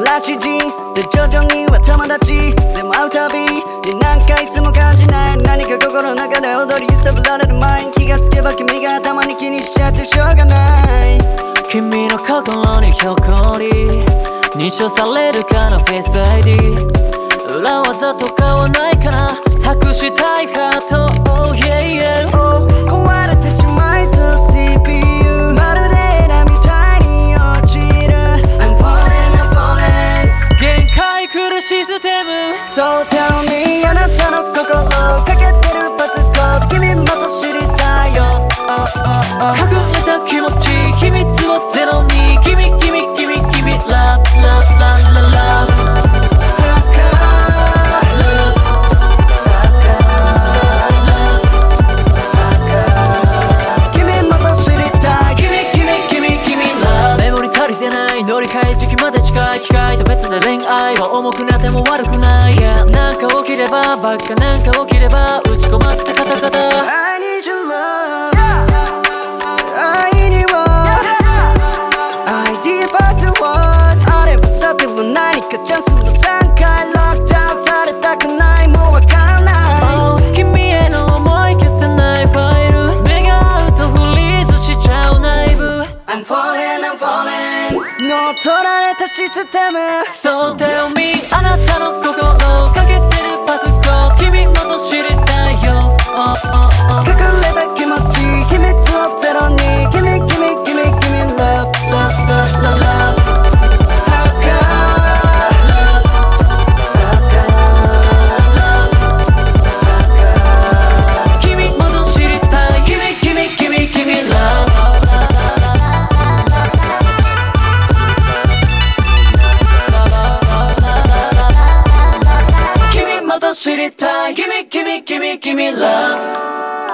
8時で徐々には友達でも会うたびになんかいつも感じない何か心の中で踊り揺さぶられる前に気がつけば君が頭に気にしちゃってしょうがない君の心に誇り認証されるかなフェイス ID 裏技とかはないかな託したいハート Oh yeah yeah 壊れてしまいそう CPU まるでエラみたいに落ちる I'm falling I'm falling 限界来るシステム So tell me あなたの心かけてるパスコード君もっと知りたいよ隠れた気持ち秘密をゼロに君 Love love love love乗り換え時期まで近い機械と別で恋愛は重くなっても悪くない、yeah、なんか起きればばっかなんか起きれば打ち込ませてカタカタ I need your love I need your ID パスワードあればさては何かチャンスの3回ロックダウンされたくないもうわかんない、 oh、君への思い消せないファイル目が合うとフリーズしちゃう内部 I'm falling I'm falling乗っ取られたシステム So tell me あなたの心かけてるパスコード君もっと知りたいよ、 隠れた気持ち秘密をゼロに君 Love love love love Give me love